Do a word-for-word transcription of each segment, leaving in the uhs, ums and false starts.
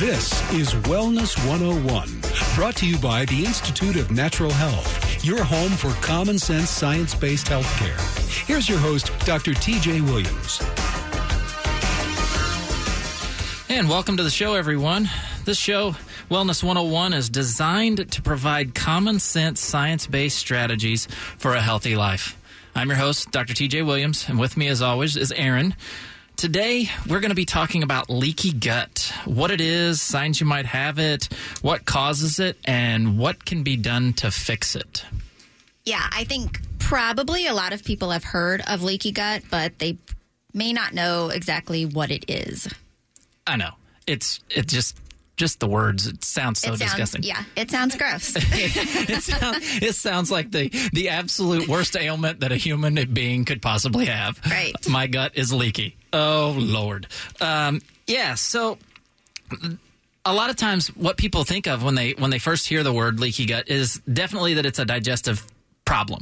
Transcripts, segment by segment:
This is Wellness one oh one, brought to you by the Institute of Natural Health, your home for common sense science-based healthcare. Here's your host, Doctor T J Williams. And welcome to the show, everyone. This show, Wellness one oh one, is designed to provide common sense science-based strategies for a healthy life. I'm your host, Doctor T J Williams, and with me, as always, is Aaron. Today, we're going to be talking about leaky gut, what it is, signs you might have it, what causes it, and what can be done to fix it. Yeah, I think probably a lot of people have heard of leaky gut, but they may not know exactly what it is. I know. It's it just just the words. It sounds so it sounds, disgusting. Yeah, it sounds gross. it, sound, it sounds like the, the absolute worst ailment that a human being could possibly have. Right. My gut is leaky. Oh, Lord. Um, yeah, so a lot of times what people think of when they when they first hear the word leaky gut is definitely that it's a digestive problem.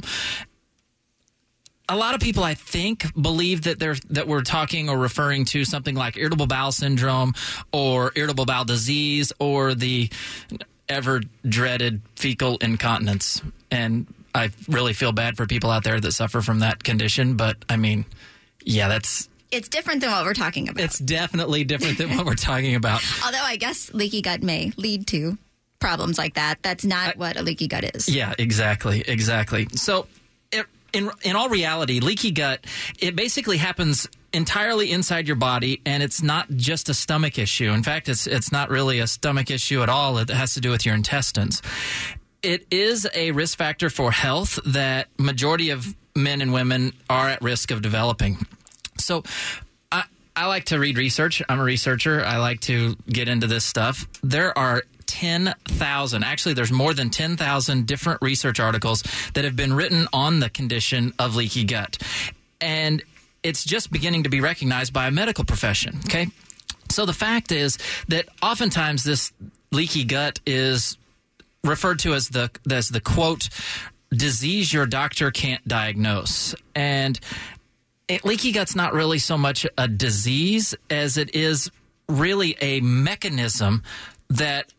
A lot of people, I think, believe that they're that we're talking or referring to something like irritable bowel syndrome or irritable bowel disease or the ever dreaded fecal incontinence. And I really feel bad for people out there that suffer from that condition. But I mean, yeah, that's It's different than what we're talking about. It's definitely different than what we're talking about. Although I guess leaky gut may lead to problems like that. That's not I, what a leaky gut is. Yeah, exactly, exactly. So it, in in all reality, leaky gut, it basically happens entirely inside your body, and it's not just a stomach issue. In fact, it's it's not really a stomach issue at all. It has to do with your intestines. It is a risk factor for health that majority of men and women are at risk of developing. So I, I like to read research. I'm a researcher. I like to get into this stuff. There are ten thousand, actually there's more than ten thousand different research articles that have been written on the condition of leaky gut. And it's just beginning to be recognized by a medical profession, okay? So the fact is that oftentimes this leaky gut is referred to as the, as the quote, disease your doctor can't diagnose. And It, leaky gut's not really so much a disease as it is really a mechanism that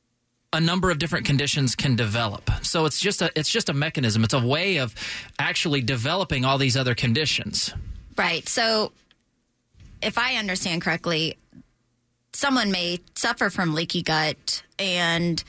a number of different conditions can develop. So it's just a it's just a mechanism. It's a way of actually developing all these other conditions. Right. So if I understand correctly, someone may suffer from leaky gut and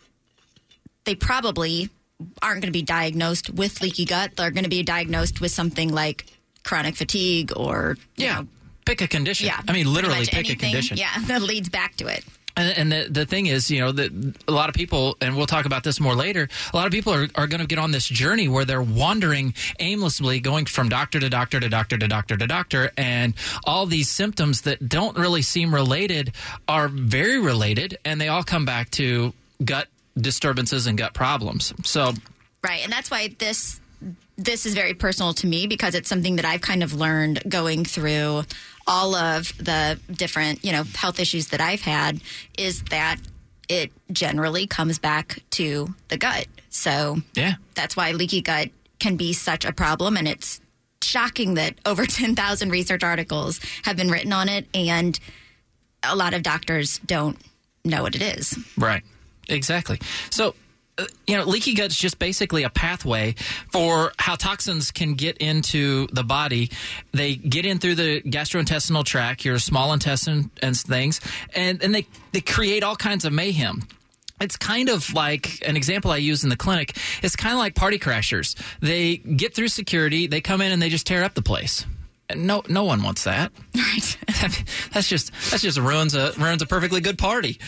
they probably aren't going to be diagnosed with leaky gut. They're going to be diagnosed with something like chronic fatigue or, you yeah, know, pick a condition. Yeah, I mean, literally pick anything, a condition. Yeah, that leads back to it. And, and the, the thing is, you know, that a lot of people, and we'll talk about this more later, a lot of people are, are going to get on this journey where they're wandering aimlessly, going from doctor to doctor to doctor to doctor to doctor, and all these symptoms that don't really seem related are very related, and they all come back to gut disturbances and gut problems. So, right, and that's why this this is very personal to me, because it's something that I've kind of learned going through all of the different, you know, health issues that I've had, is that it generally comes back to the gut. So yeah, that's why leaky gut can be such a problem. And it's shocking that over ten thousand research articles have been written on it, and a lot of doctors don't know what it is. Right. Exactly. So, uh, you know, leaky gut's just basically a pathway for how toxins can get into the body. They get in through the gastrointestinal tract, your small intestine and things, and, and they, they create all kinds of mayhem. It's kind of like an example I use in the clinic. It's kind of like party crashers. They get through security, they come in and they just tear up the place. No, no one wants that. Right. That's just that's just ruins a ruins a perfectly good party.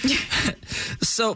So,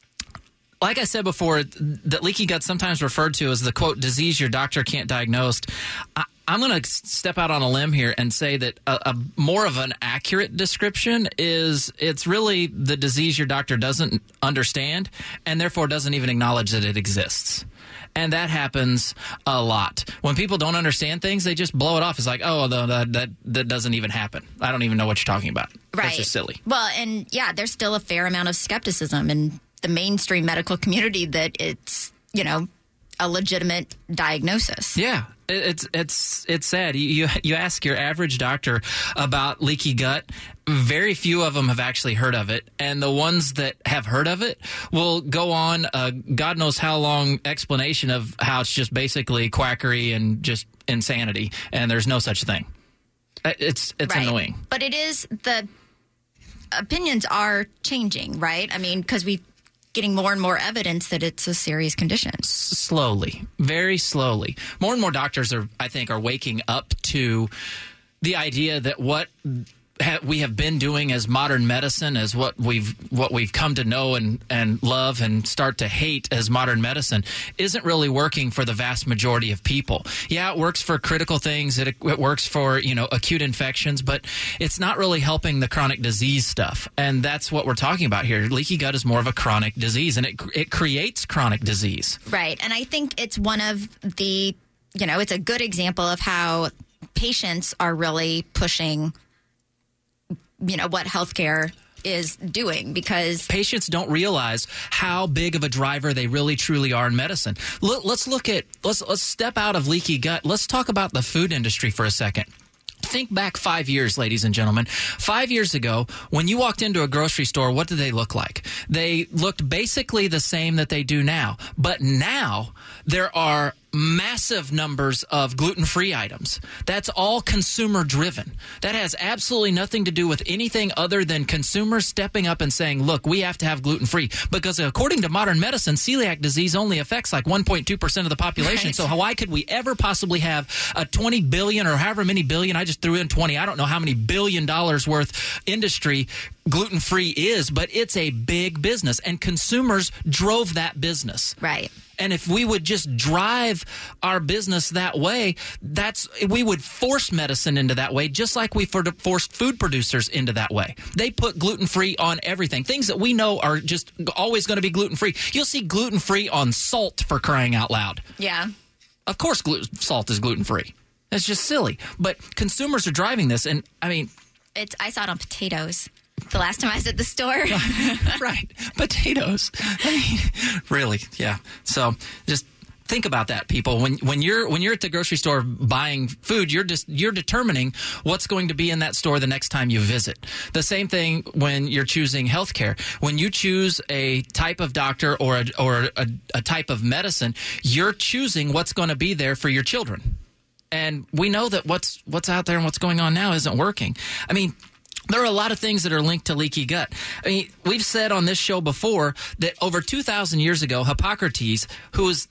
like I said before, that leaky gut sometimes referred to as the, quote, disease your doctor can't diagnose. I, I'm going to step out on a limb here and say that a, a more of an accurate description is it's really the disease your doctor doesn't understand and therefore doesn't even acknowledge that it exists. And that happens a lot. When people don't understand things, they just blow it off. It's like, oh, no, that, that that doesn't even happen. I don't even know what you're talking about. Right. That's just silly. Well, and yeah, there's still a fair amount of skepticism in the mainstream medical community that it's, you know, a legitimate diagnosis. Yeah. It's it's it's sad. You you ask your average doctor about leaky gut, very few of them have actually heard of it, and the ones that have heard of it will go on a God knows how long explanation of how it's just basically quackery and just insanity, and there's no such thing. It's it's right. annoying, but it is the opinions are changing, right? I mean, because we. Getting more and more evidence that it's a serious condition. Slowly, very slowly. More and more doctors are, I think, are waking up to the idea that what ha- we have been doing as modern medicine, as what we've what we've come to know and, and love and start to hate as modern medicine, isn't really working for the vast majority of people. Yeah, it works for critical things. It, it works for, you know, acute infections, but it's not really helping the chronic disease stuff. And that's what we're talking about here. Leaky gut is more of a chronic disease, and it it creates chronic disease. Right. And I think it's one of the, you know, it's a good example of how patients are really pushing, you know, what healthcare is doing, because patients don't realize how big of a driver they really truly are in medicine. Look, let's look at let's let's step out of leaky gut. Let's talk about the food industry for a second. Think back five years, ladies and gentlemen. Five years ago, when you walked into a grocery store, what did they look like? They looked basically the same that they do now. But now there are massive numbers of gluten-free items. That's all consumer-driven. That has absolutely nothing to do with anything other than consumers stepping up and saying, look, we have to have gluten-free. Because according to modern medicine, celiac disease only affects like one point two percent of the population. Right. So why could we ever possibly have a twenty billion or however many billion, I just threw in twenty, I don't know how many billion dollars worth industry gluten-free is, but it's a big business, and consumers drove that business. Right. And if we would just drive our business that way, that's we would force medicine into that way, just like we forced food producers into that way. They put gluten-free on everything. Things that we know are just always going to be gluten-free. You'll see gluten-free on salt, for crying out loud. Yeah. Of course glu- salt is gluten-free. That's just silly. But consumers are driving this, and, I mean... It's I saw it on potatoes. The last time I was at the store. Right. Potatoes. I mean, really, yeah. So just think about that, people. When when you're when you're at the grocery store buying food, you're just you're determining what's going to be in that store the next time you visit. The same thing when you're choosing healthcare. When you choose a type of doctor or a, or a, a type of medicine, you're choosing what's going to be there for your children. And we know that what's what's out there and what's going on now isn't working. I mean, there are a lot of things that are linked to leaky gut. I mean, we've said on this show before that over two thousand years ago, Hippocrates, who was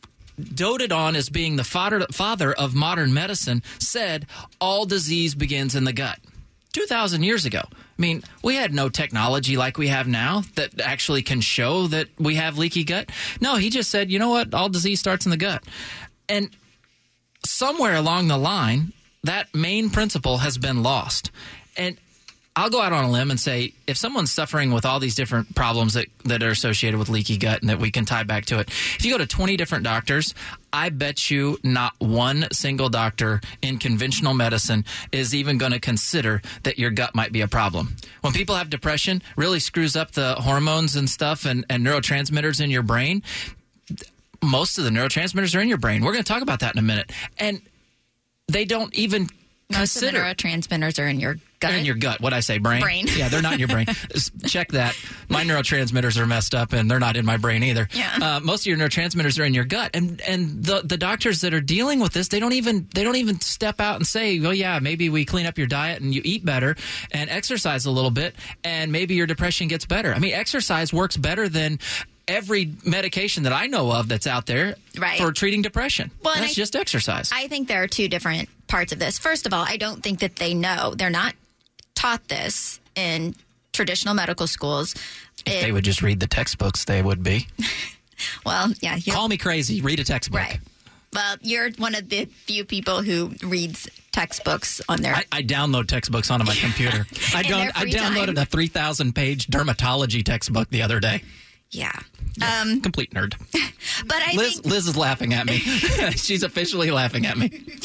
doted on as being the father, father of modern medicine, said all disease begins in the gut. two thousand years ago. I mean, we had no technology like we have now that actually can show that we have leaky gut. No, he just said, you know what? All disease starts in the gut. And somewhere along the line, that main principle has been lost. And I'll go out on a limb and say, if someone's suffering with all these different problems that, that are associated with leaky gut and that we can tie back to it, if you go to twenty different doctors, I bet you not one single doctor in conventional medicine is even going to consider that your gut might be a problem. When people have depression, really screws up the hormones and stuff and, and neurotransmitters in your brain. Most of the neurotransmitters are in your brain. We're going to talk about that in a minute. And they don't even Most consider. of the neurotransmitters are in your gut. They're in your gut. What'd I say? Brain? Brain. Yeah, they're not in your brain. Check that. My neurotransmitters are messed up, and they're not in my brain either. Yeah. Uh, most of your neurotransmitters are in your gut, and and the the doctors that are dealing with this, they don't even they don't even step out and say, well, yeah, maybe we clean up your diet and you eat better and exercise a little bit, and maybe your depression gets better. I mean, exercise works better than every medication that I know of that's out there right. for treating depression. Well, that's I, just exercise. I think there are two different parts of this. First of all, I don't think that they know. They're not taught this in traditional medical schools. If it, they would just read the textbooks, they would be. Well, yeah. Call me crazy. Read a textbook. Right. Well, you're one of the few people who reads textbooks on their... I, I download textbooks onto my computer. I, don't, I downloaded time. a three thousand page dermatology textbook the other day. Yeah. yeah Um, complete nerd. But I Liz, think... Liz is laughing at me. She's officially laughing at me.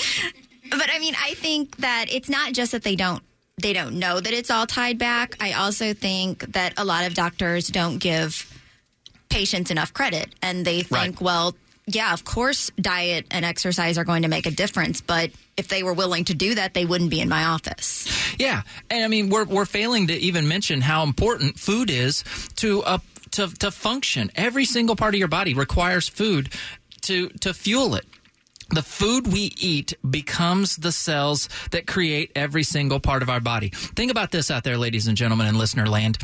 But I mean, I think that it's not just that they don't they don't know that it's all tied back. I also think that a lot of doctors don't give patients enough credit, and they think, right. well, yeah, of course, diet and exercise are going to make a difference. But if they were willing to do that, they wouldn't be in my office. Yeah. And I mean, we're we're failing to even mention how important food is to uh, to to function. Every single part of your body requires food to to fuel it. The food we eat becomes the cells that create every single part of our body. Think about this out there, ladies and gentlemen in listener land.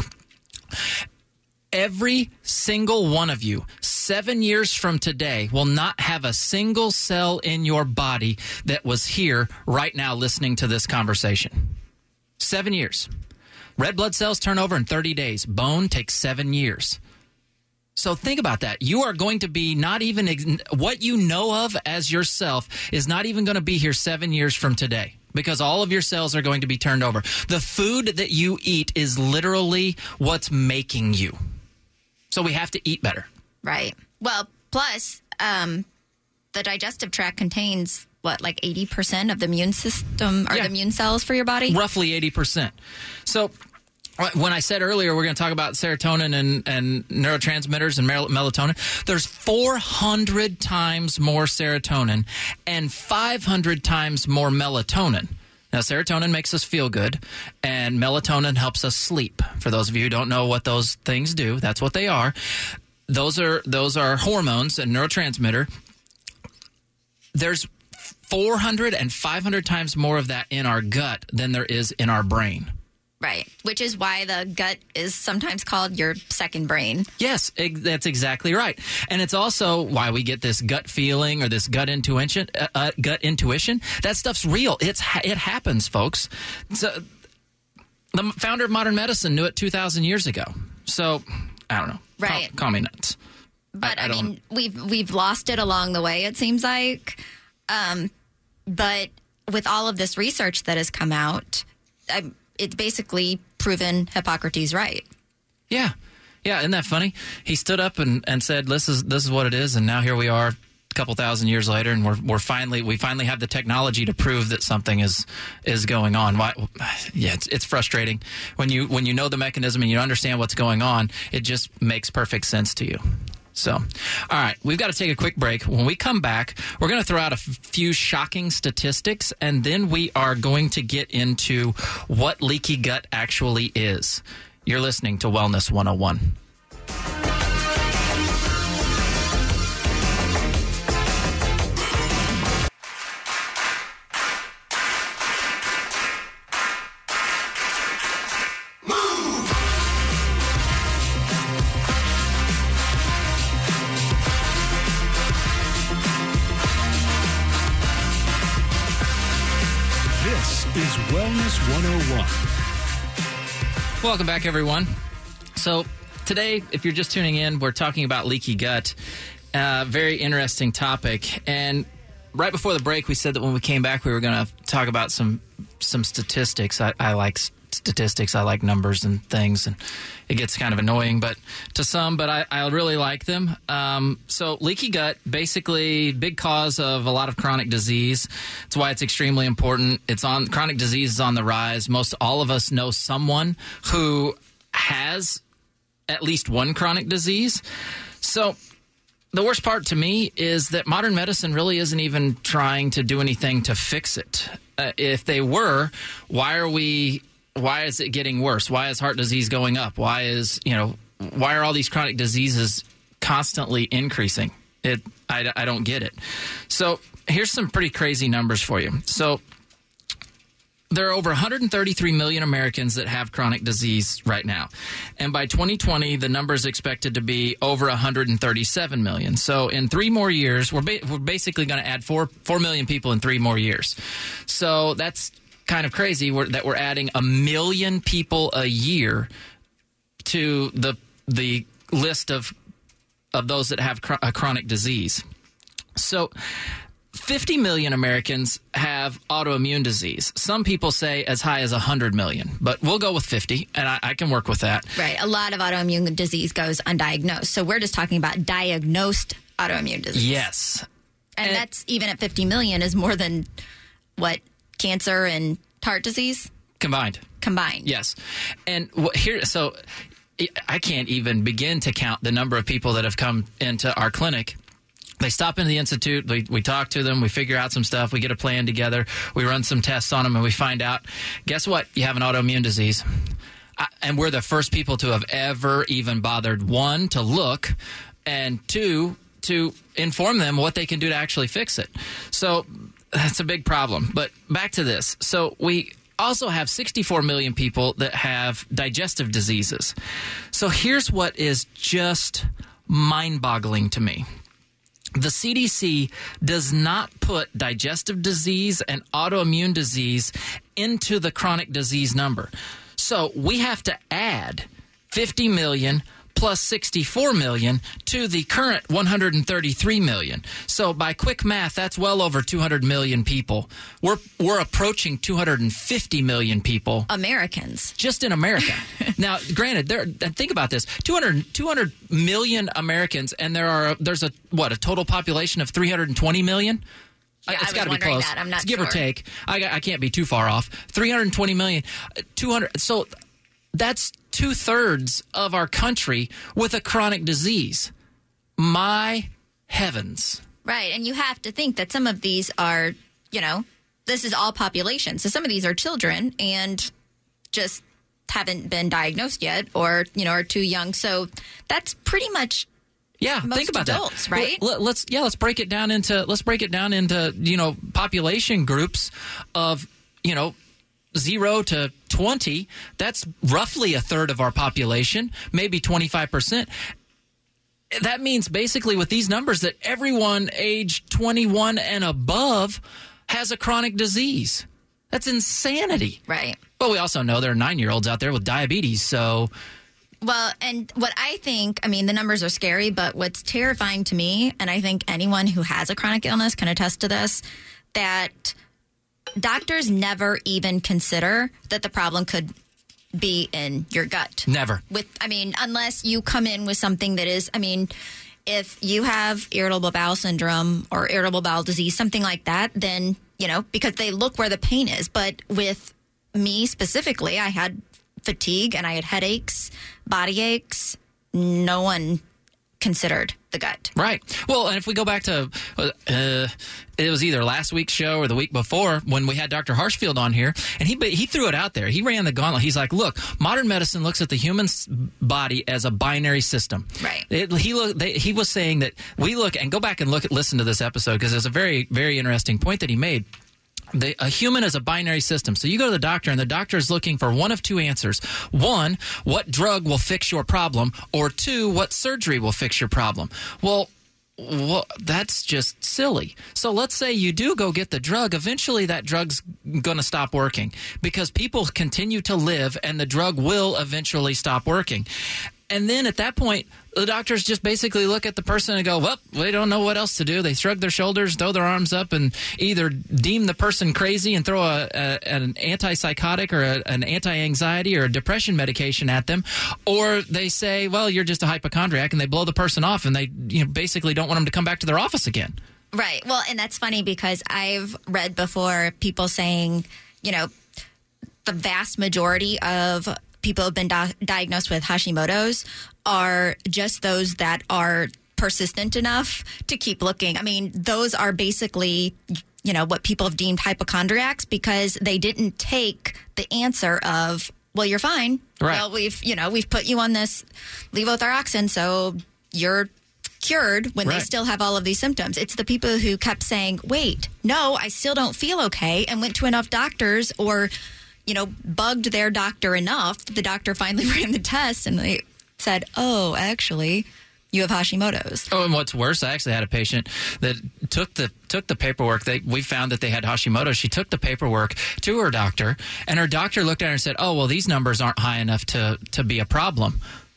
Every single one of you, seven years from today, will not have a single cell in your body that was here right now listening to this conversation. Seven years. Red blood cells turn over in thirty days. Bone takes seven years. So think about that. You are going to be not even ex- what you know of as yourself is not even going to be here seven years from today because all of your cells are going to be turned over. The food that you eat is literally what's making you. So we have to eat better. Right. Well, plus, um, the digestive tract contains, what, like eighty percent of the immune system or Yeah. the immune cells for your body? Roughly eighty percent. So when I said earlier we're going to talk about serotonin and, and neurotransmitters and mel- melatonin, there's four hundred times more serotonin and five hundred times more melatonin. Now, serotonin makes us feel good, and melatonin helps us sleep. For those of you who don't know what those things do, that's what they are. Those are those are hormones and neurotransmitter. There's four hundred and five hundred times more of that in our gut than there is in our brain. Right. Which is why the gut is sometimes called your second brain. Yes, ex- that's exactly right. And it's also why we get this gut feeling or this gut intuition. Uh, uh, gut intuition. That stuff's real. It's ha- it happens, folks. So, the founder of modern medicine knew it two thousand years ago. So, I don't know. Right. Call, call me nuts. But I, I, I I don't... mean, we've we've lost it along the way, it seems like. Um, but with all of this research that has come out, I, it's basically proven Hippocrates right. Yeah. Yeah, isn't that funny? He stood up and, and said, this is this is what it is, and now here we are a couple thousand years later, and we're we're finally we finally have the technology to prove that something is is going on. Why yeah, it's it's frustrating. When you when you know the mechanism and you understand what's going on, it just makes perfect sense to you. So, all right, we've got to take a quick break. When we come back, we're going to throw out a f- few shocking statistics, and then we are going to get into what leaky gut actually is. You're listening to Wellness one oh one. This is Wellness one oh one. Welcome back, everyone. So today, if you're just tuning in, we're talking about leaky gut. Uh, very interesting topic. And right before the break, we said that when we came back, we were going to talk about some some statistics. I, I like statistics. I like numbers and things, and it gets kind of annoying, but to some, but I, I really like them. Um, so leaky gut, basically big cause of a lot of chronic disease. It's why it's extremely important. It's on chronic disease is on the rise. Most all of us know someone who has at least one chronic disease. So the worst part to me is that modern medicine really isn't even trying to do anything to fix it. Uh, if they were, why are we Why is it getting worse? Why is heart disease going up? Why is, you know, why are all these chronic diseases constantly increasing? It, I, I don't get it. So here's some pretty crazy numbers for you. So there are over one hundred thirty-three million Americans that have chronic disease right now. And by twenty twenty, the number is expected to be over one hundred thirty-seven million. So in three more years, we're, ba- we're basically going to add four, four million people in three more years. So that's kind of crazy we're, that we're adding a million people a year to the the list of of those that have cr- a chronic disease. So fifty million Americans have autoimmune disease. Some people say as high as one hundred million, but we'll go with fifty, and I, I can work with that. Right. A lot of autoimmune disease goes undiagnosed. So we're just talking about diagnosed autoimmune disease. Yes. And, And- that's, even at fifty million, is more than, what, cancer and heart disease Combined. combined. Yes. And wh- here, so I can't even begin to count the number of people that have come into our clinic They stop into the institute, we, we talk to them, we figure out some stuff, we get a plan together, we run some tests on them, and we find out, guess what? You have an autoimmune disease. I, and we're the first people to have ever even bothered, one, to look, and two, to inform them what they can do to actually fix it. So that's a big problem. But back to this. So we also have sixty-four million people that have digestive diseases. So here's what is just mind-boggling to me. The C D C does not put digestive disease and autoimmune disease into the chronic disease number. So we have to add fifty million plus sixty-four million to the current one hundred thirty-three million. So by quick math, that's well over two hundred million people. We're we're approaching two hundred fifty million people. Americans. Just in America. Now, granted, there think about this. two hundred, two hundred million Americans, and there are there's a what, a total population of three hundred twenty million? Yeah, it's got to be close. That. I'm not it's give sure. or take. I, I can't be too far off. three hundred twenty million, two hundred. So that's two-thirds of our country with a chronic disease. My heavens. Right, and you have to think that some of these are, you know, this is all population. So some of these are children and just haven't been diagnosed yet or, you know, are too young. So that's pretty much Yeah, most think about adults, that. right? Let, let's yeah, let's break it down into let's break it down into, you know, population groups of, you know, zero to twenty. That's roughly a third of our population, maybe twenty-five percent. That means basically with these numbers that everyone age twenty-one and above has a chronic disease. That's insanity. Right. But we also know there are nine-year-olds out there with diabetes, so... Well, and what I think, I mean, the numbers are scary, but what's terrifying to me, and I think anyone who has a chronic illness can attest to this, that doctors never even consider that the problem could be in your gut. Never. With, I mean, unless you come in with something that is, I mean, if you have irritable bowel syndrome or irritable bowel disease, something like that, then, you know, because they look where the pain is. But with me specifically, I had fatigue and I had headaches, body aches. No one considered the gut. Right. Well, and if we go back to, uh, it was either last week's show or the week before when we had Doctor Harshfield on here, and he he threw it out there. He ran the gauntlet. He's like, look, modern medicine looks at the human body as a binary system. Right. It, he look, they, he was saying that we look, and go back and look at listen to this episode because there's a very, very interesting point that he made. The, a human is a binary system. So you go to the doctor, and the doctor is looking for one of two answers. One, what drug will fix your problem? Or two, what surgery will fix your problem? Well, well, that's just silly. So let's say you do go get the drug. Eventually, that drug's going to stop working because people continue to live, and the drug will eventually stop working. And then at that point, the doctors just basically look at the person and go, well, they don't know what else to do. They shrug their shoulders, throw their arms up, and either deem the person crazy and throw a, a, an antipsychotic or a, an anti-anxiety or a depression medication at them, or they say, well, you're just a hypochondriac, and they blow the person off, and they you know, basically don't want them to come back to their office again. Right. Well, and that's funny because I've read before people saying, you know, the vast majority of people who have been di- diagnosed with Hashimoto's are just those that are persistent enough to keep looking. I mean, those are basically, you know, what people have deemed hypochondriacs because they didn't take the answer of, well, you're fine. Right. Well, we've, you know, we've put you on this levothyroxine, so you're cured when right. they still have all of these symptoms. It's the people who kept saying, wait, no, I still don't feel okay, and went to enough doctors or, you know, bugged their doctor enough that the doctor finally ran the test and they said, oh, actually, you have Hashimoto's. Oh, and what's worse, I actually had a patient that took the took the paperwork. They, we found that they had Hashimoto's. She took the paperwork to her doctor, and her doctor looked at her and said, oh, well, these numbers aren't high enough to, to be a problem.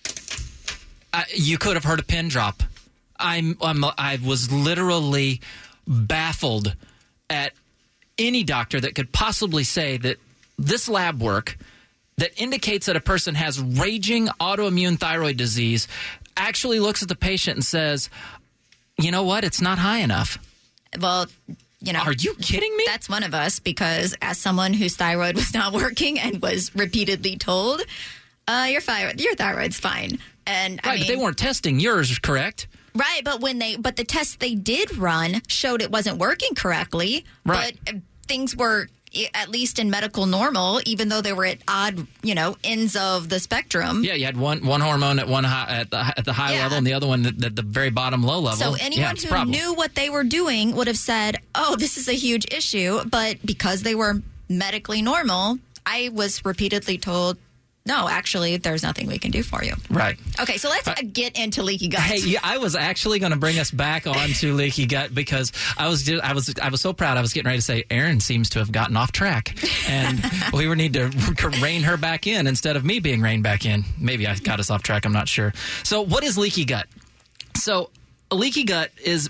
I, you could have heard a pin drop. I'm, I'm I was literally baffled at any doctor that could possibly say that this lab work that indicates that a person has raging autoimmune thyroid disease actually looks at the patient and says, you know what, it's not high enough. Well, you know. Are you kidding me? That's one of us because as someone whose thyroid was not working and was repeatedly told, uh, your thyroid, your thyroid's fine. And right, I mean, but they weren't testing yours, correct? Right, but when they but the tests they did run showed it wasn't working correctly. Right. But uh, things were at least in medical normal, even though they were at odd, you know, ends of the spectrum. Yeah, you had one one hormone at one high, at the at the high Yeah. level, and the other one at, at the very bottom low level. So Yeah, anyone it's a who problem. knew what they were doing would have said, "Oh, this is a huge issue." But because they were medically normal, I was repeatedly told, "No, actually, there's nothing we can do for you." Right. Okay, so let's uh, get into leaky gut. Hey, yeah, I was actually going to bring us back onto leaky gut because I was just, I was I was so proud. I was getting ready to say Erin seems to have gotten off track, and we would need to rein her back in instead of me being reined back in. Maybe I got us off track. I'm not sure. So, what is leaky gut? So, a leaky gut is.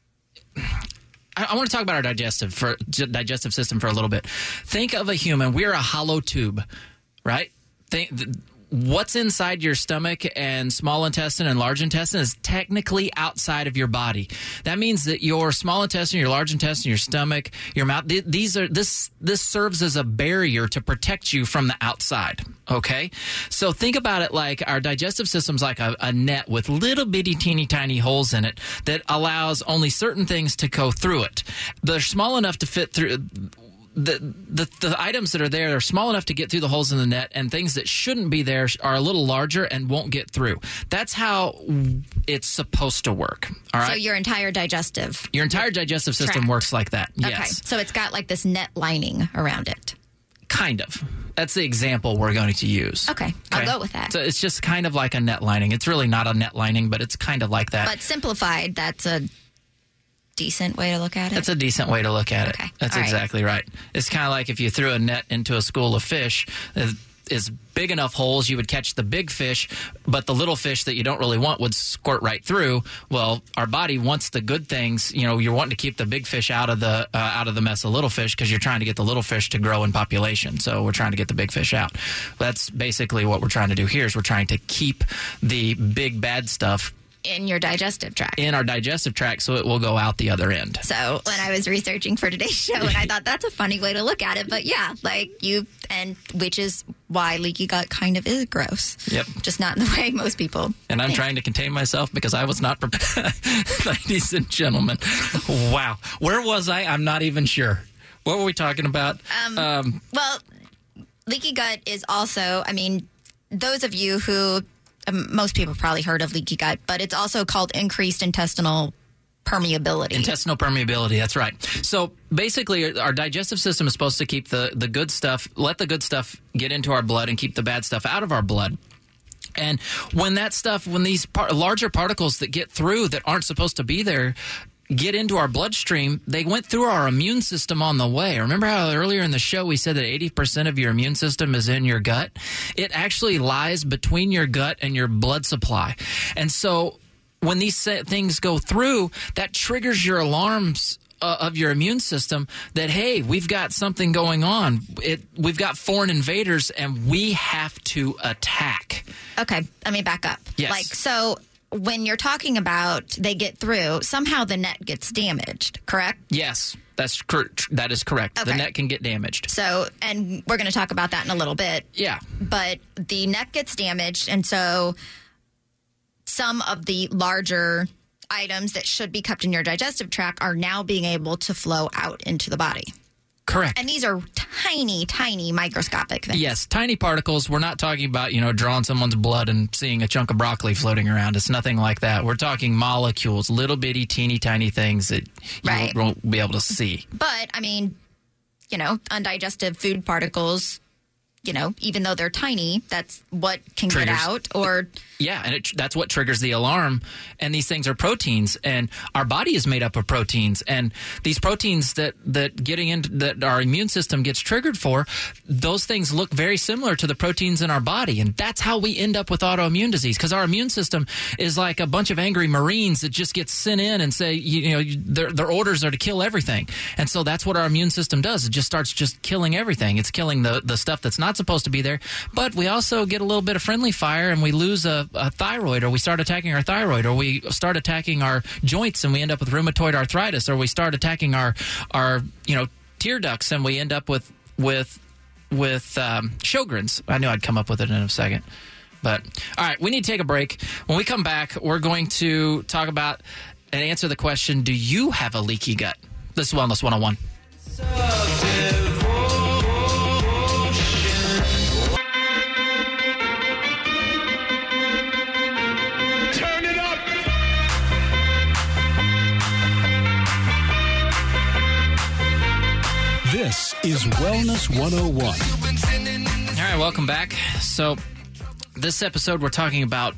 I, I want to talk about our digestive for digestive system for a little bit. Think of a human. We're a hollow tube, right? Think, th- what's inside your stomach and small intestine and large intestine is technically outside of your body. That means that your small intestine, your large intestine, your stomach, your mouth, th- these are this this serves as a barrier to protect you from the outside. Okay, so think about it like our digestive system's like a, a net with little bitty teeny tiny holes in it that allows only certain things to go through it. They're small enough to fit through. The, the the items that are there are small enough to get through the holes in the net, and things that shouldn't be there are a little larger and won't get through. That's how it's supposed to work. All right. So your entire digestive. Your entire digestive system tract. works like that. Okay, Yes. so it's got like this net lining around it. Kind of. That's the example we're going to use. Okay, I'll go with that. So it's just kind of like a net lining. It's really not a net lining, but it's kind of like that. But simplified, that's a decent way to look at it. That's a decent way to look at Okay. it. That's All right. exactly right. It's kind of like if you threw a net into a school of fish, uh, is big enough holes you would catch the big fish, but the little fish that you don't really want would squirt right through. Well, our body wants the good things. You know, you're wanting to keep the big fish out of the uh, out of the mess of little fish because you're trying to get the little fish to grow in population. So we're trying to get the big fish out. That's basically what we're trying to do here. Is we're trying to keep the big bad stuff in your digestive tract. in our digestive tract so it will go out the other end. So when I was researching for today's show, and I thought that's a funny way to look at it, but yeah, like you, and which is why leaky gut kind of is gross. Yep. Just not in the way most people. And I'm think. trying to contain myself because I was not prepared. Ladies and gentlemen, wow. Where was I? I'm not even sure. What were we talking about? Um, Um, Well, leaky gut is also, I mean, those of you who, um, most people probably heard of leaky gut, but it's also called increased intestinal permeability. Intestinal permeability, that's right. So basically, our digestive system is supposed to keep the, the good stuff, let the good stuff get into our blood and keep the bad stuff out of our blood. And when that stuff, when these par- larger particles that get through that aren't supposed to be there, get into our bloodstream, they went through our immune system on the way. Remember how earlier in the show we said that eighty percent of your immune system is in your gut? It actually lies between your gut and your blood supply. And so when these things go through, that triggers your alarms uh, of your immune system that, hey, we've got something going on. It, we've got foreign invaders and we have to attack. Okay, let me back up. Yes. Like, so when you're talking about they get through, somehow the net gets damaged, correct? Yes, that's cor- that is correct. Okay. The net can get damaged. So, and we're going to talk about that in a little bit. Yeah. But the net gets damaged, and so some of the larger items that should be kept in your digestive tract are now being able to flow out into the body. Correct. And these are tiny, tiny microscopic things. Yes, tiny particles. We're not talking about, you know, drawing someone's blood and seeing a chunk of broccoli floating around. It's nothing like that. We're talking molecules, little bitty, teeny tiny things that you Right. won't be able to see. But, I mean, you know, undigested food particles, you know, even though they're tiny, that's what can Triggers. get out. Or Yeah, and it, that's what triggers the alarm. And these things are proteins, and our body is made up of proteins. And these proteins that that getting into that our immune system gets triggered for, those things look very similar to the proteins in our body, and that's how we end up with autoimmune disease. Because our immune system is like a bunch of angry Marines that just get sent in and say, you, you know, their their orders are to kill everything. And so that's what our immune system does. It just starts just killing everything. It's killing the the stuff that's not supposed to be there. But we also get a little bit of friendly fire, and we lose a a thyroid, or we start attacking our thyroid, or we start attacking our joints and we end up with rheumatoid arthritis, or we start attacking our our you know tear ducts and we end up with with with um, Sjogren's. I knew I'd come up with it in a second. But, all right, we need to take a break. When we come back, we're going to talk about and answer the question, do you have a leaky gut? This is Wellness one oh one. Turn it up! This is Wellness one oh one. All right, welcome back. So, this episode, we're talking about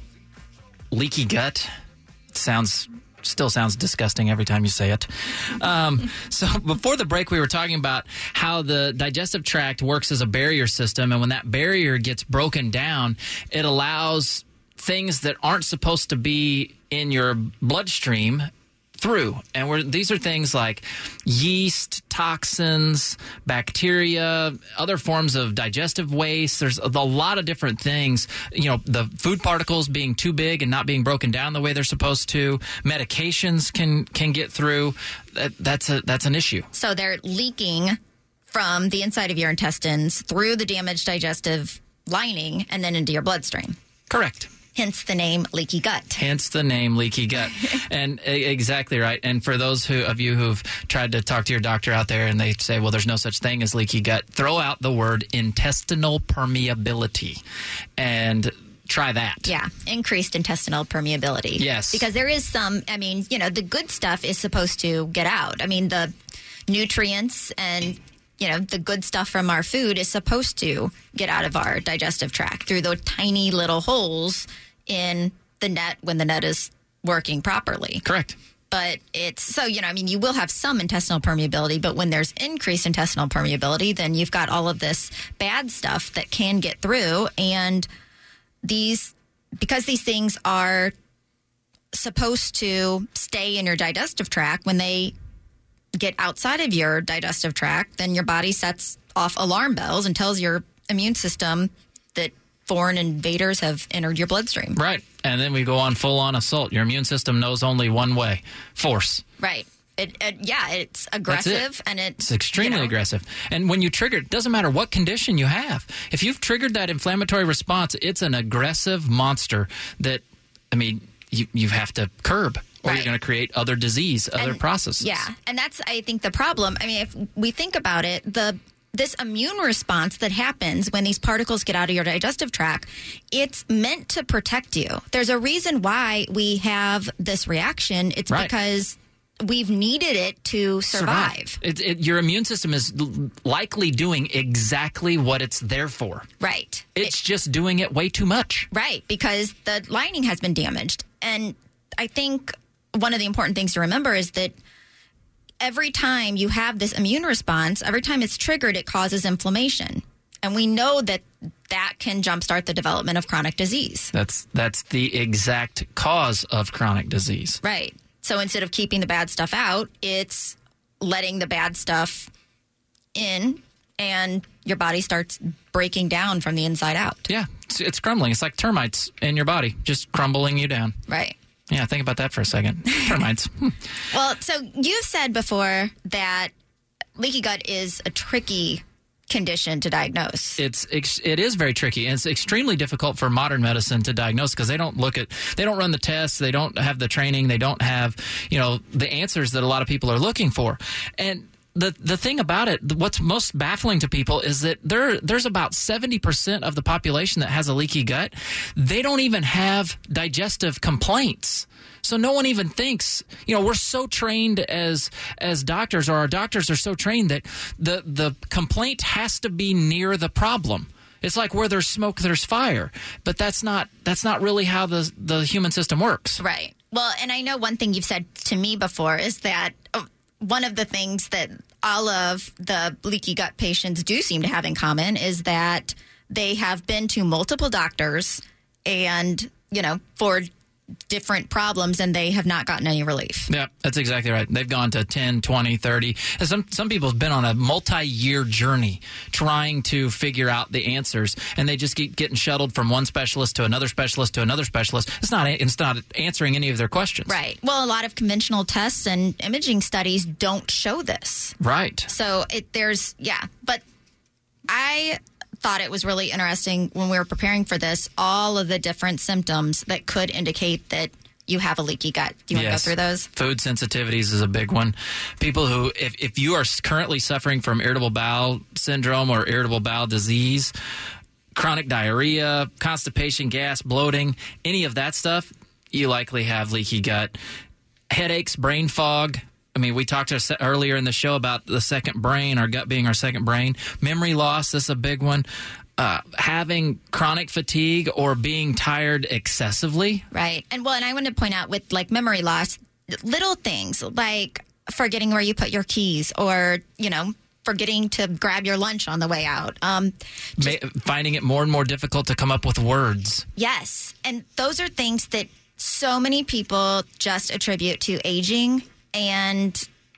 leaky gut. It sounds, still sounds disgusting every time you say it. Um, so, before the break, we were talking about how the digestive tract works as a barrier system, and when that barrier gets broken down, it allows things that aren't supposed to be in your bloodstream through. And we're, these are things like yeast, toxins, bacteria, other forms of digestive waste. There's a, a lot of different things. You know, the food particles being too big and not being broken down the way they're supposed to. Medications can can get through. That, that's a that's an issue. So they're leaking from the inside of your intestines through the damaged digestive lining and then into your bloodstream. Correct. Hence the name leaky gut. Hence the name leaky gut. And uh, exactly right. And for those who, of you who've tried to talk to your doctor out there and they say, well, there's no such thing as leaky gut, throw out the word intestinal permeability and try that. Yeah, increased intestinal permeability. Yes. Because there is some, I mean, you know, the good stuff is supposed to get out. I mean, the nutrients and you know, the good stuff from our food is supposed to get out of our digestive tract through those tiny little holes in the net when the net is working properly. Correct. But it's, so, you know, I mean, you will have some intestinal permeability, but when there's increased intestinal permeability, then you've got all of this bad stuff that can get through. And these, because these things are supposed to stay in your digestive tract, when they get outside of your digestive tract, then your body sets off alarm bells and tells your immune system that foreign invaders have entered your bloodstream. Right. And then we go on full-on assault. Your immune system knows only one way, force. Right. It, it, yeah, it's aggressive. It. and it's, It's extremely you know, aggressive. And when you trigger, it doesn't matter what condition you have. If you've triggered that inflammatory response, it's an aggressive monster that, I mean, you, you have to curb. Or right. you're going to create other disease, other and, processes. Yeah, and that's, I think, the problem. I mean, if we think about it, the this immune response that happens when these particles get out of your digestive tract, it's meant to protect you. There's a reason why we have this reaction. It's right. because we've needed it to survive. survive. It, it, your immune system is l- likely doing exactly what it's there for. Right. It's it, just doing it way too much. Right, because the lining has been damaged. And I think one of the important things to remember is that every time you have this immune response, every time it's triggered, it causes inflammation. And we know that that can jumpstart the development of chronic disease. That's that's the exact cause of chronic disease. Right. So instead of keeping the bad stuff out, it's letting the bad stuff in, and your body starts breaking down from the inside out. Yeah, it's, it's crumbling. It's like termites in your body, just crumbling you down. Right. Yeah, think about that for a second. Termites. Well, so you said before that leaky gut is a tricky condition to diagnose. It's it is very tricky, and it's extremely difficult for modern medicine to diagnose because they don't look at, they don't run the tests, they don't have the training, they don't have, you know, the answers that a lot of people are looking for. And the the thing about it, what's most baffling to people is that there there's about seventy percent of the population that has a leaky gut. They don't even have digestive complaints. So no one even thinks, you know, we're so trained as as doctors, or our doctors are so trained that the the complaint has to be near the problem. It's like where there's smoke, there's fire. But that's not that's not really how the the human system works. Right. Well, and I know one thing you've said to me before is that oh, one of the things that all of the leaky gut patients do seem to have in common is that they have been to multiple doctors and, you know, for different problems, and they have not gotten any relief. Yeah, that's exactly right. They've gone to ten, twenty, thirty. And some some people have been on a multi-year journey trying to figure out the answers, and they just keep getting shuttled from one specialist to another specialist to another specialist. It's not it's not answering any of their questions. Right. Well, a lot of conventional tests and imaging studies don't show this. Right. So it, there's, yeah. But I thought it was really interesting when we were preparing for this, all of the different symptoms that could indicate that you have a leaky gut. Do you want Yes. to go through those? Food sensitivities is a big one. People who, if, if you are currently suffering from irritable bowel syndrome or irritable bowel disease, chronic diarrhea, constipation, gas, bloating, any of that stuff, you likely have leaky gut. Headaches, brain fog. I mean, we talked earlier in the show about the second brain, our gut being our second brain. Memory loss, this is a big one. Uh, having chronic fatigue or being tired excessively. Right. And well, and I want to point out with like memory loss, little things like forgetting where you put your keys or, you know, forgetting to grab your lunch on the way out. Um, just, Ma- finding it more and more difficult to come up with words. yes. And those are things that so many people just attribute to aging. And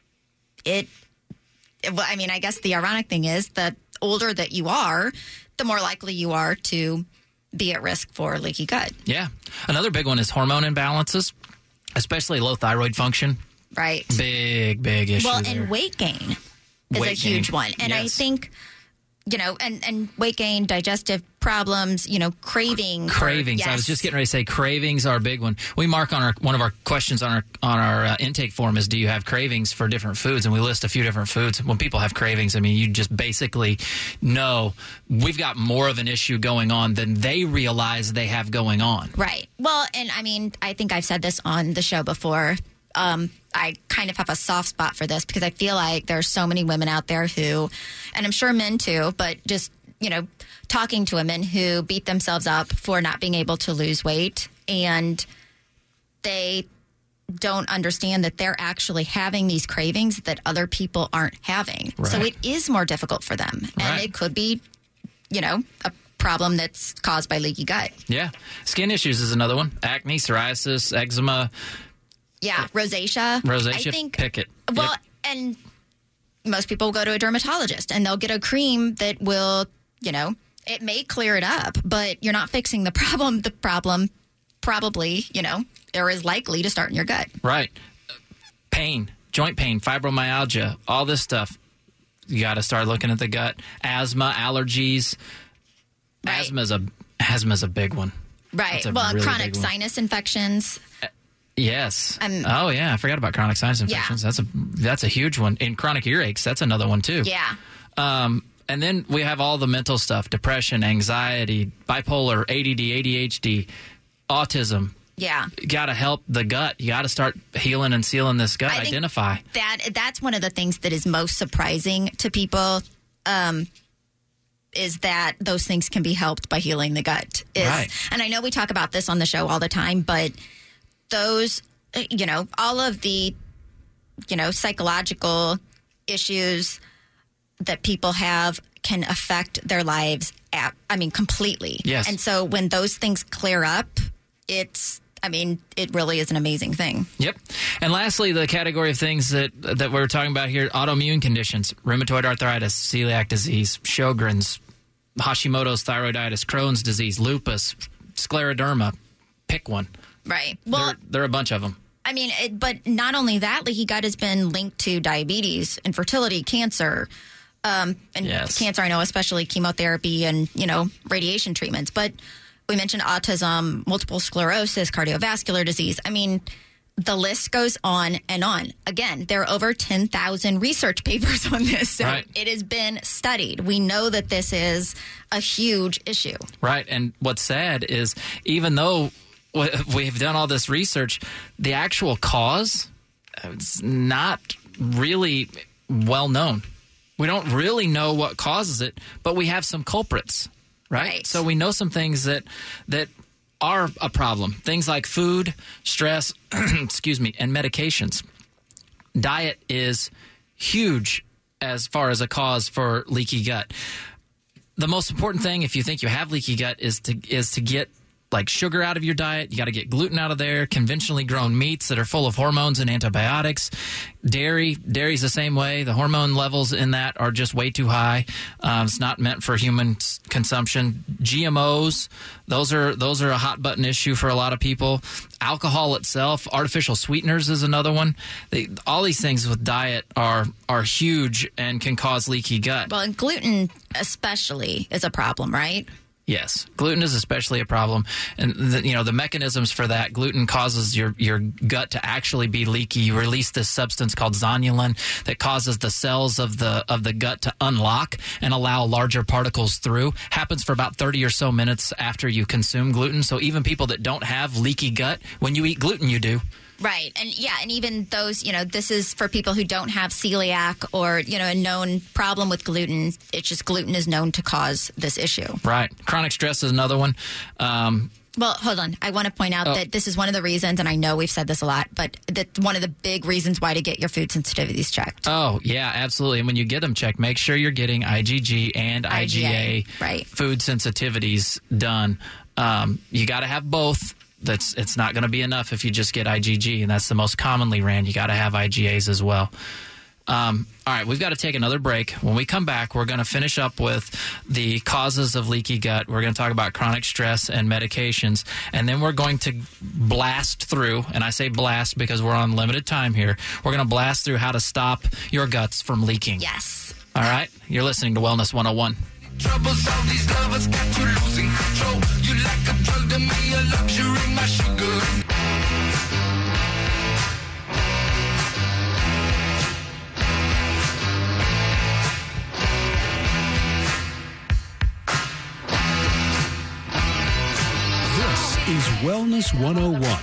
it, well, I mean, I guess the ironic thing is the older that you are, the more likely you are to be at risk for leaky gut. Yeah. Another big one is hormone imbalances, especially low thyroid function. Right. Big, big issue Well, there. and weight gain is Weight a huge gain. one. And I Yes. think, you know, and, and weight gain, digestive problems, you know, cravings. or- Cravings. I was yes. just getting ready to say cravings are a big one. We mark on our one of our questions on our on our uh, intake form is, do you have cravings for different foods? And we list a few different foods. When people have cravings, I mean, you just basically know we've got more of an issue going on than they realize they have going on. Right. Well, and I mean, I think I've said this on the show before. Um, I kind of have a soft spot for this because I feel like there's so many women out there who, and I'm sure men too, but just, you know, talking to women who beat themselves up for not being able to lose weight, and they don't understand that they're actually having these cravings that other people aren't having. So Right. it is more difficult for them. And Right. it could be, you know, a problem that's caused by leaky gut. Yeah. Skin issues is another one. Acne, psoriasis, eczema, Yeah, rosacea. rosacea, I think, pick it. Well, Yep. and most people go to a dermatologist and they'll get a cream that will, you know, it may clear it up, but you're not fixing the problem. The problem probably, you know, or is likely to start in your gut. Right. Pain, joint pain, fibromyalgia, all this stuff. You got to start looking at the gut. Asthma, allergies. Right. Asthma's a asthma's a big one. Right. That's a Well, really chronic big one. sinus infections. Yes. Um, oh yeah, I forgot about chronic sinus infections. That's a that's a huge one. And chronic earaches, that's another one too. Yeah. Um, and then we have all the mental stuff: depression, anxiety, bipolar, A D D, A D H D, autism. Yeah. You got to help the gut. You got to start healing and sealing this gut. I think Identify. That that's one of the things that is most surprising to people. Um, is that those things can be helped by healing the gut. Is, Right. And I know we talk about this on the show all the time, but those, uh, you know, all of the, you know, psychological issues that people have can affect their lives, at, I mean, completely. Yes. And so when those things clear up, it's, I mean, it really is an amazing thing. Yep. And lastly, the category of things that that we're talking about here: autoimmune conditions, rheumatoid arthritis, celiac disease, Sjogren's, Hashimoto's thyroiditis, Crohn's disease, lupus, scleroderma. Pick one. Right. Well, there, there are a bunch of them. I mean, it, but not only that, leaky gut has been linked to diabetes, infertility, cancer, um, and Yes. cancer, I know, especially chemotherapy and, you know, radiation treatments. But we mentioned autism, multiple sclerosis, cardiovascular disease. I mean, the list goes on and on. Again, there are over ten thousand research papers on this. So Right. it has been studied. We know that this is a huge issue. Right. And what's sad is, even though we've done all this research, the actual cause is not really well known. We don't really know what causes it, but we have some culprits, right? Right. So we know some things that that are a problem. Things like food, stress, excuse me, and medications. Diet is huge as far as a cause for leaky gut. The most important thing, if you think you have leaky gut, is to is to get like sugar out of your diet. You got to get gluten out of there. Conventionally grown meats that are full of hormones and antibiotics. Dairy, dairy's the same way. The hormone levels in that are just way too high. Um, it's not meant for human consumption. G M Os, those are those are a hot button issue for a lot of people. Alcohol itself, artificial sweeteners is another one. They, all these things with diet are are huge and can cause leaky gut. Well, and gluten especially is a problem, right? Yes, gluten is especially a problem, and the, you know the mechanisms for that. Gluten causes your, your gut to actually be leaky. You release this substance called zonulin that causes the cells of the of the gut to unlock and allow larger particles through. Happens for about thirty or so minutes after you consume gluten. So even people that don't have leaky gut, when you eat gluten, you do. Right. And yeah, and even those, you know, this is for people who don't have celiac or, you know, a known problem with gluten. It's just gluten is known to cause this issue. Right. Chronic stress is another one. Um, well, hold on. I want to point out oh. that this is one of the reasons, and I know we've said this a lot, but that one of the big reasons why to get your food sensitivities checked. Oh, yeah, absolutely. And when you get them checked, make sure you're getting I G G and I G A, I G A right. food sensitivities done. Um, you got to have both. That's it's not going to be enough if you just get I G G, and that's the most commonly ran. You got to have I G As as well. Um, all right, we've got to take another break. When we come back, we're going to finish up with the causes of leaky gut. We're going to talk about chronic stress and medications, and then we're going to blast through, and I say blast because we're on limited time here. We're going to blast through how to stop your guts from leaking. Yes. All right? You're listening to Wellness one oh one. Troubles, all these lovers got you losing control. You like a drug to me, a luxury, my sugar. This is Wellness one oh one.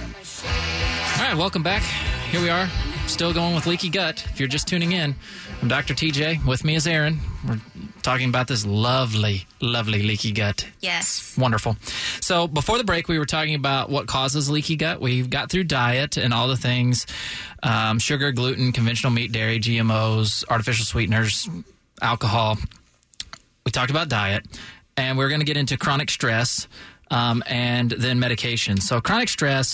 All right, welcome back. Here we are, still going with leaky gut. If you're just tuning in, I'm Doctor T J. With me is Aaron. We're talking about this lovely, lovely leaky gut. Yes. Wonderful. So before the break, we were talking about what causes leaky gut. We got through diet and all the things, um, sugar, gluten, conventional meat, dairy, G M Os, artificial sweeteners, alcohol. We talked about diet, and we're going to get into chronic stress um, and then medication. So chronic stress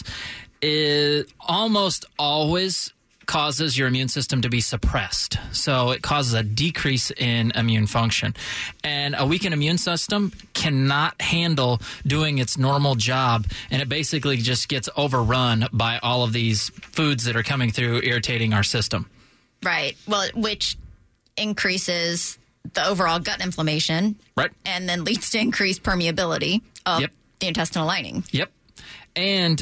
is almost always causes your immune system to be suppressed. So it causes a decrease in immune function. And a weakened immune system cannot handle doing its normal job, and it basically just gets overrun by all of these foods that are coming through, irritating our system. Right. Well, which increases the overall gut inflammation. Right. And then leads to increased permeability of Yep. the intestinal lining. Yep. And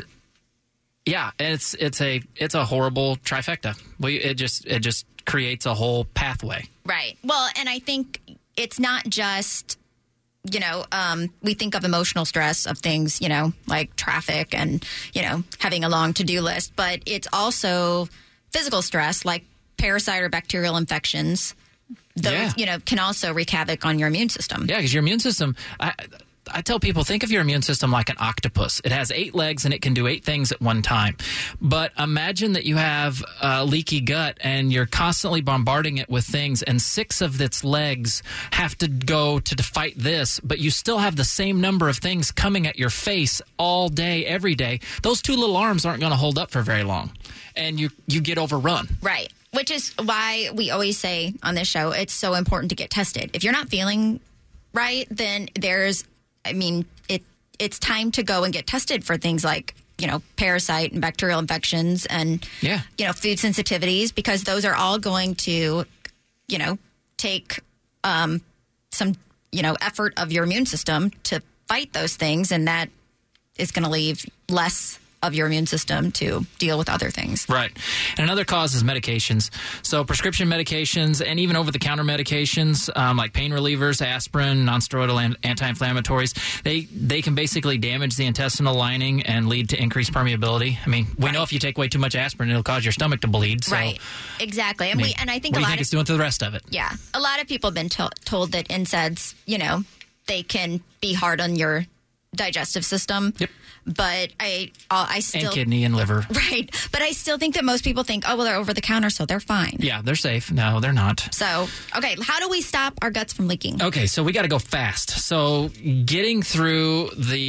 yeah, it's it's a it's a horrible trifecta. We it just it just creates a whole pathway. Right. Well, and I think it's not just, you know, um, we think of emotional stress of things, you know, like traffic and, you know, having a long to-do list, but it's also physical stress like parasite or bacterial infections. Those, Yeah. you know, can also wreak havoc on your immune system. Yeah, because your immune system, I, I tell people, think of your immune system like an octopus. It has eight legs and it can do eight things at one time. But imagine that you have a leaky gut and you're constantly bombarding it with things, and six of its legs have to go to fight this, but you still have the same number of things coming at your face all day, every day. Those two little arms aren't going to hold up for very long, and you, you get overrun. Right. Which is why we always say on this show, it's so important to get tested. If you're not feeling right, then there's, I mean, it it's time to go and get tested for things like, you know, parasite and bacterial infections and, Yeah. you know, food sensitivities, because those are all going to, you know, take um, some, you know, effort of your immune system to fight those things. And that is going to leave less of your immune system to deal with other things. Right. And another cause is medications. So prescription medications and even over-the-counter medications um, like pain relievers, aspirin, nonsteroidal an- anti-inflammatories, they they can basically damage the intestinal lining and lead to increased permiability. I mean, we Right. know if you take way too much aspirin, it'll cause your stomach to bleed. So, Right. Exactly. And I mean, we and I think what a do you lot think of it's doing to the rest of it? Yeah. A lot of people have been to- told that N SAIDs, you know, they can be hard on your digestive system. Yep. But I uh, I still... And kidney and liver. Right. But I still think that most people think, oh, well, they're over the counter, so they're fine. Yeah, they're safe. No, they're not. So, okay, how do we stop our guts from leaking? Okay, so we got to go fast. So getting through the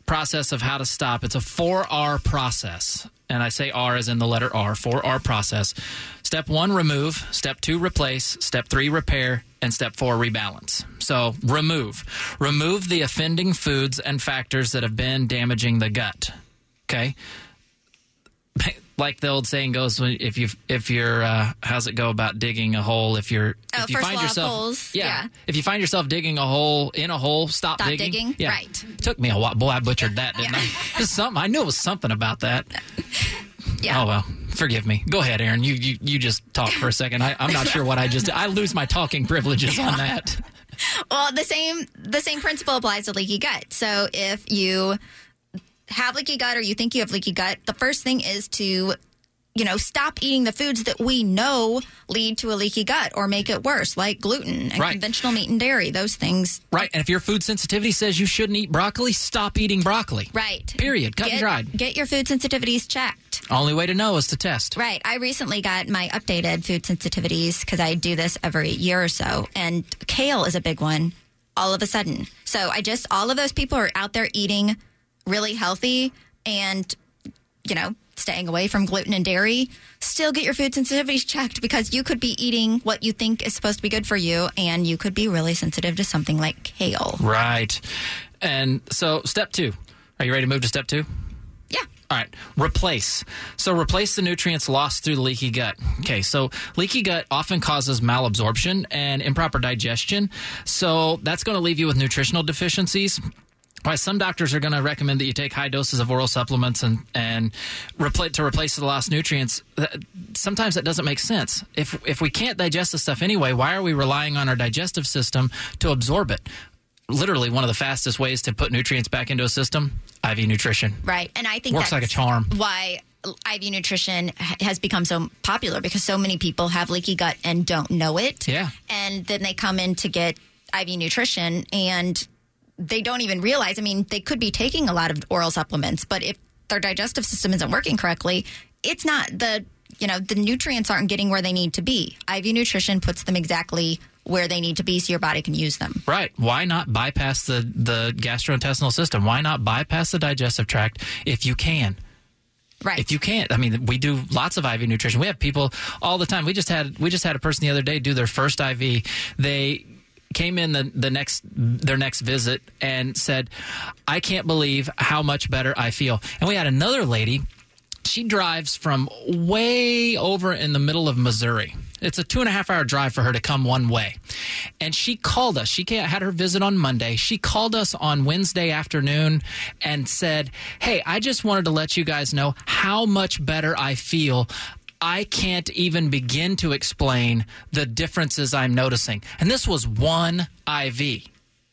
process of how to stop. It's a four R process. And I say R as in the letter R, four R process. Step one, remove. Step two, replace. Step three, repair. And step four, rebalance. So remove. Remove the offending foods and factors that have been damaging the gut. Okay? Like the old saying goes, if you if you're uh, how's it go about digging a hole? If you're oh, if you first find law of yourself holes. Yeah, Yeah. if you find yourself digging a hole in a hole, stop, Stop digging. digging? Yeah. Right. Took me a while. Boy, I butchered that, didn't Yeah. I? Just something. I knew it was something about that. Yeah. Oh well, forgive me. Go ahead, Aaron. You you, you just talk for a second. I, I'm not sure what I just did. I lose my talking privileges on that. Well, the same the same principle applies to leaky gut. So if you have leaky gut or you think you have leaky gut, the first thing is to, you know, stop eating the foods that we know lead to a leaky gut or make it worse, like gluten and Right. conventional meat and dairy. Those things. Right, and if your food sensitivity says you shouldn't eat broccoli, stop eating broccoli. Right. Period. Cut get, and dried. Get your food sensitivities checked. Only way to know is to test. Right. I recently got my updated food sensitivities because I do this every year or so. And kale is a big one all of a sudden. So I just, all of those people are out there eating really healthy and, you know, staying away from gluten and dairy. Still get your food sensitivities checked because you could be eating what you think is supposed to be good for you and you could be really sensitive to something like kale. Right. And so step two. Are you ready to move to step two? Yeah. All right, replace. So replace the nutrients lost through the leaky gut. Okay, so leaky gut often causes malabsorption and improper digestion. So that's going to leave you with nutritional deficiencies. Why some doctors are going to recommend that you take high doses of oral supplements and and repl- to replace the lost nutrients. Sometimes that doesn't make sense. If if we can't digest the stuff anyway, why are we relying on our digestive system to absorb it? Literally, one of the fastest ways to put nutrients back into a system, I V nutrition. Right. And I think Works that's like a charm. why I V nutrition ha- has become so popular because so many people have leaky gut and don't know it. Yeah. And then they come in to get I V nutrition and they don't even realize. I mean, they could be taking a lot of oral supplements, but if their digestive system isn't working correctly, it's not the, you know, the nutrients aren't getting where they need to be. I V nutrition puts them exactly where they need to be so your body can use them. Right. Why not bypass the, the gastrointestinal system? Why not bypass the digestive tract if you can? Right. If you can't, I mean, we do lots of I V nutrition. We have people all the time. We just had we just had a person the other day do their first I V. They came in the, the next their next visit and said, I can't believe how much better I feel. And we had another lady. She drives from way over in the middle of Missouri. It's a two and a half hour drive for her to come one way. And she called us. She had her visit on Monday. She called us on Wednesday afternoon and said, hey, I just wanted to let you guys know how much better I feel. I can't even begin to explain the differences I'm noticing. And this was one I V.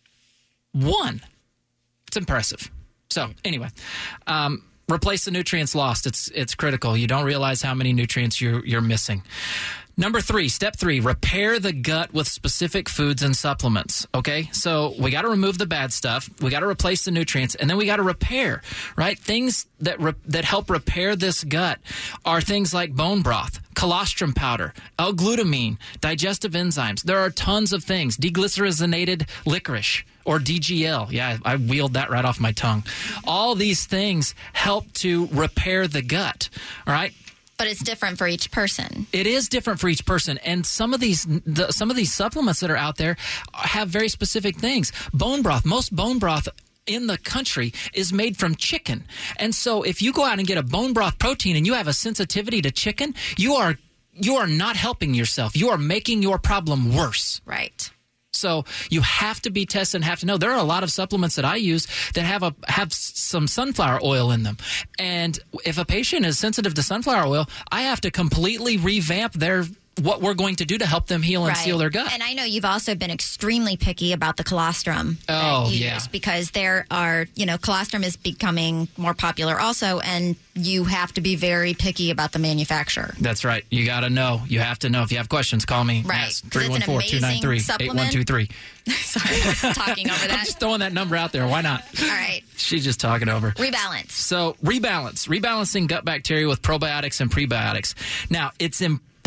One. It's impressive. So anyway, um, replace the nutrients lost. It's it's critical. You don't realize how many nutrients you're, you're missing. Number three, step three, repair the gut with specific foods and supplements. Okay, so we got to remove the bad stuff. We got to replace the nutrients, and then we got to repair, right? Things that re- that help repair this gut are things like bone broth, colostrum powder, L-glutamine, digestive enzymes. There are tons of things. Deglycerinated licorice, or D G L. Yeah, I wheeled that right off my tongue. All these things help to repair the gut, all right? But it's different for each person. It is different for each person, and some of these the, some of these supplements that are out there have very specific things. Bone broth, most bone broth in the country is made from chicken, and so if you go out and get a bone broth protein and you have a sensitivity to chicken, you are you are not helping yourself. You are making your problem worse. Right. So you have to be tested and have to know. There are a lot of supplements that I use that have a have some sunflower oil in them. And if a patient is sensitive to sunflower oil, I have to completely revamp their what we're going to do to help them heal and Right. seal their gut. And I know you've also been extremely picky about the colostrum Oh, that you yeah. use because there are, you know, colostrum is becoming more popular also, and you have to be very picky about the manufacturer. That's right. You got to know. You have to know. If you have questions, call me. Right. Ask 'Cause it's an three one four, two nine three, eight one two three. Sorry, talking over I'm that. just throwing that number out there. Why not? All right. She's just talking over. Rebalance. So rebalance, rebalancing gut bacteria with probiotics and prebiotics. Now, it's imperative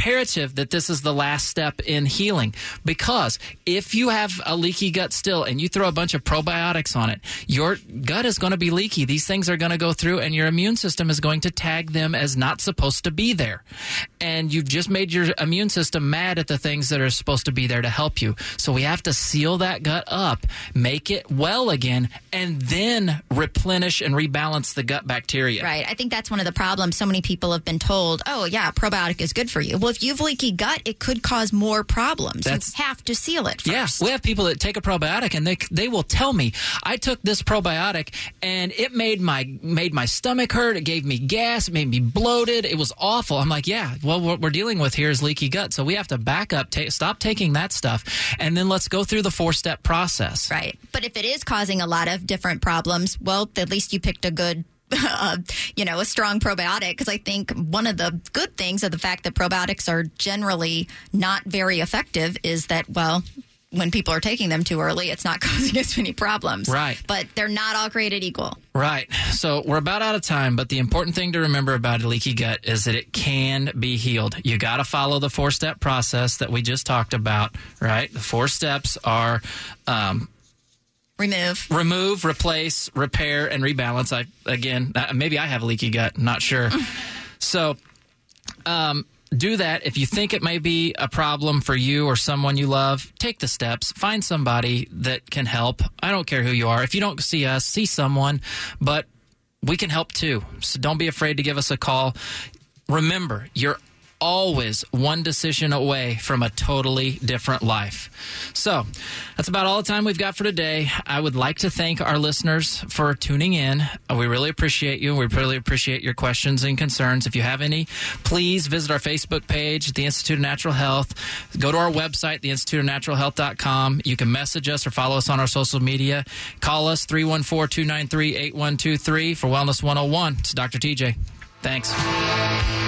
imperative that this is the last step in healing, because if you have a leaky gut still and you throw a bunch of probiotics on it, your gut is going to be leaky. These things are going to go through, and your immune system is going to tag them as not supposed to be there. And you've just made your immune system mad at the things that are supposed to be there to help you. So we have to seal that gut up, make it well again, and then replenish and rebalance the gut bacteria. Right. I think that's one of the problems. So many people have been told, oh, yeah, probiotic is good for you. Well, if you have leaky gut, it could cause more problems. That's, you have to seal it first. Yeah. We have people that take a probiotic, and they they will tell me, I took this probiotic, and it made my made my stomach hurt. It gave me gas. It made me bloated. It was awful. I'm like, yeah, well, what we're dealing with here is leaky gut. So we have to back up, ta- stop taking that stuff, and then let's go through the four-step process. Right. But if it is causing a lot of different problems, well, at least you picked a good Uh, you know, a strong probiotic, because I think one of the good things of the fact that probiotics are generally not very effective is that, well, when people are taking them too early, it's not causing as many problems. Right. But they're not all created equal. Right. So we're about out of time, but the important thing to remember about a leaky gut is that it can be healed. You got to follow the four-step process that we just talked about, right? The four steps are um, Remove. Remove, replace, repair, and rebalance. I again, maybe I have a leaky gut. Not sure. So um, do that. If you think it may be a problem for you or someone you love, take the steps. Find somebody that can help. I don't care who you are. If you don't see us, see someone. But we can help too. So don't be afraid to give us a call. Remember, you're always one decision away from a totally different life. So that's about all the time we've got for today. I would like to thank our listeners for tuning in. We really appreciate you. We really appreciate your questions and concerns. If you have any, please visit our Facebook page, the Institute of Natural Health. Go to our website, the institute of natural health dot com. You can message us or follow us on our social media. Call us three one four, two nine three, eight one two three for Wellness one oh one. It's Doctor T J. Thanks.